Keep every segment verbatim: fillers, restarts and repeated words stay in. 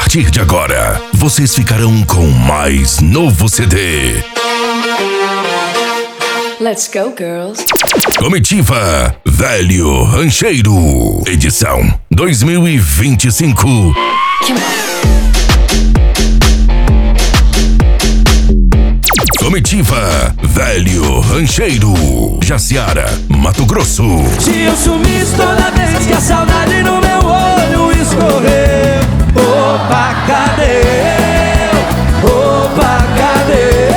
partir de agora, vocês ficarão com o mais novo C D. Let's go, girls. Comitiva Velho Rancheiro, edição dois mil e vinte e cinco. Come on. Comitiva Velho Rancheiro, Jaciara, Mato Grosso. Se eu sumisse toda vez que a saudade no meu olho escorreu, opa, cadê eu? Opa, cadê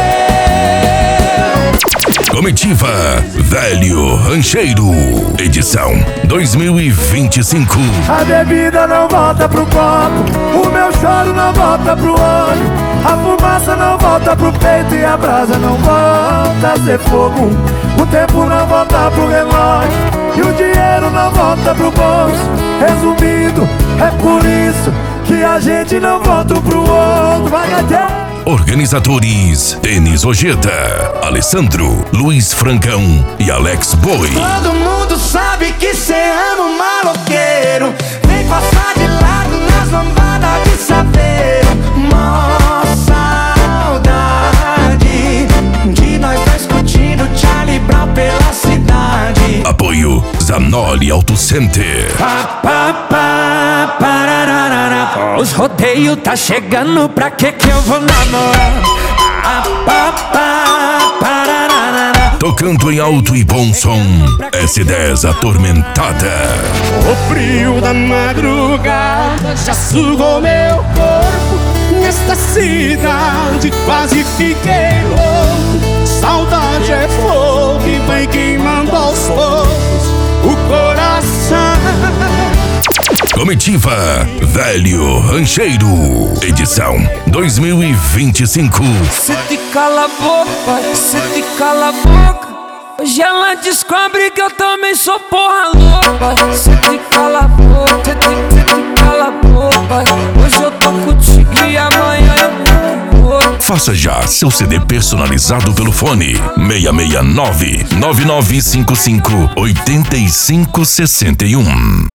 eu? Comitiva Velho Rancheiro, edição dois mil e vinte e cinco. A bebida não volta pro copo, o meu choro não volta pro olho, a fumaça não volta pro peito e a brasa não volta a ser fogo. O tempo não volta pro relógio e o dinheiro não volta pro bolso. Resumindo, é por isso que a gente não volta pro outro. Vai até. Organizadores: Denis Ojeda, Alessandro, Luiz Francão e Alex Boi. Todo mundo sabe que cê ama um maloqueiro, vem passar de lado nas lambadas de saveiro. Mó saudade de nós dois curtindo Charlie Brown pela cidade. Apoio Zanoli Auto Center. Pá, pá, pá, parararara. Os rodeios tá chegando, pra que que eu vou namorar? Ah, pá, pá, parararara. Tocando em alto e bom som, S dez Atormentada. O frio da madrugada já sugou meu corpo. Nesta cidade quase fiquei louco. Saudade é fogo que vai queimando aos poucos o coração. Comitiva Velho Rancheiro, edição dois mil e vinte e cinco. Cê te cala a boca, cê te cala a boca. Hoje ela descobre que eu também sou porra louca. Cê te cala a boca, cê te, cê te cala a boca. Hoje eu tô contigo e amanhã eu vou. Faça já seu C D personalizado pelo fone seis seis nove, nove nove cinco cinco, oito cinco seis um.